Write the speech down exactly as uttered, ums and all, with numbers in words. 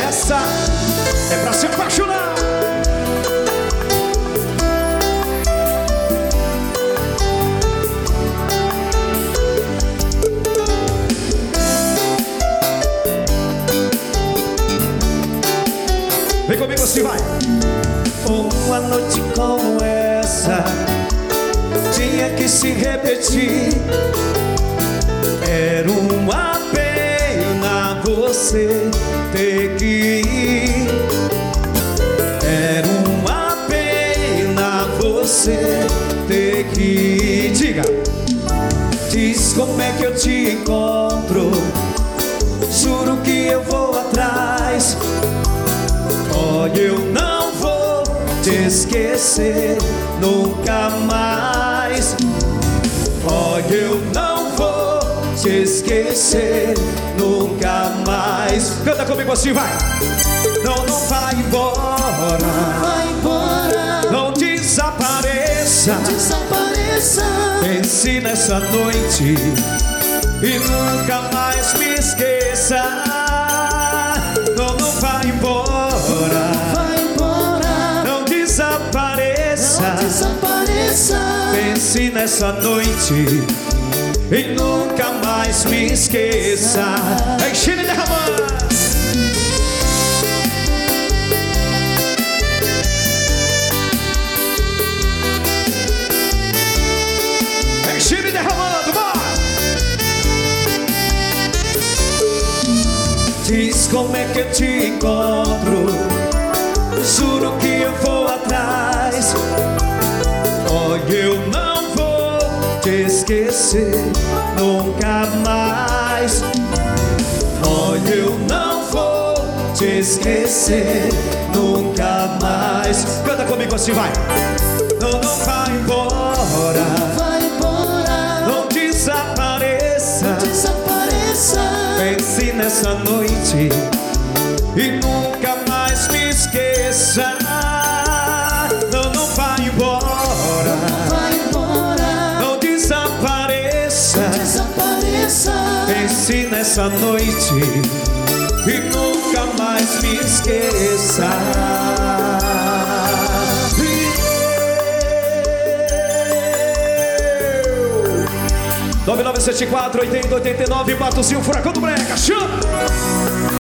Essa é pra se apaixonar. Vem comigo assim, vai. Uma noite como essa tinha que se repetir. Era uma pena você ter que ir. Era uma pena você ter que ir. Diga. Diz como é que eu te encontro. Juro que eu vou atrás. Olha, eu não vou te esquecer nunca mais. Olha, eu não vou te esquecer nunca mais. Canta comigo assim, vai. Não, não vai embora. Não vai embora. Não desapareça. Não desapareça. Pense nessa noite e nunca mais me esqueça. Não, não vai embora. Não vai embora. Não desapareça. Não desapareça. Pense nessa noite e nunca mais me esqueça. Enchendo e derramando. Enchendo e derramando, vai. Diz como é que eu te encontro. Juro que eu vou atrás. Olha, eu não vou te esquecer nunca mais. Olha, eu não vou te esquecer nunca mais. Canta comigo assim, vai. Não, não vai embora. Não vai embora. Não desapareça. Não desapareça. Pense nessa noite e nunca mais me esqueça. Não, não vai embora. Não vai embora. Não desapareça. Não desapareça. Pense nessa noite e nunca mais me esqueça. nove nove sete quatro, oitenta, oitenta e nove, Patrocínio Furacão do Breca. Chama!